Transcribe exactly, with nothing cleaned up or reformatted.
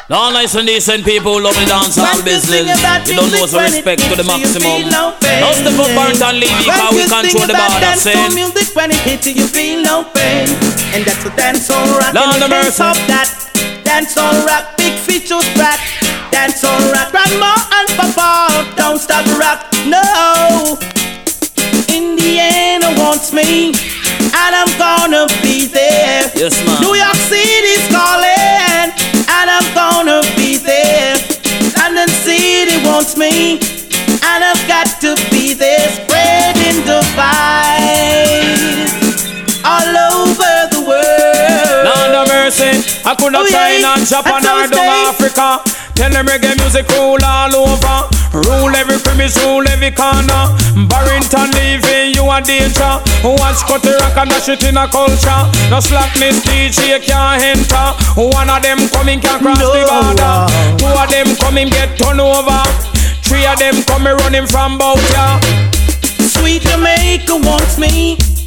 All nice and decent people who love the dance all business. You don't know so respect to the maximum. Now step up Barrington Levy, because we control the border scene. Music when it hits you, you feel no pain. And that's a dancehall rock. Lord of mercy. That dancehall rock, big features back. Dancehall rock, grandma and papa, don't stop rock, no. Indiana wants me, and I'm gonna be there. Yes, man. New York City's calling, and I'm gonna be there. London City wants me, and I've got to be there. Spreading the vibes all over the world. Lord of mercy, I could have Oh, yeah. China, Japan, or That's down okay. Africa. Tell them reggae music rule all over. Rule every premise, rule every corner. Barrington Levy, you a danger. Watch cut the rock and dash it in a culture. No slackness, D J can't enter. One of them coming can cross No. the border. Two of them coming get turned over. Three of them coming running from bout ya. Sweet Jamaica wants me,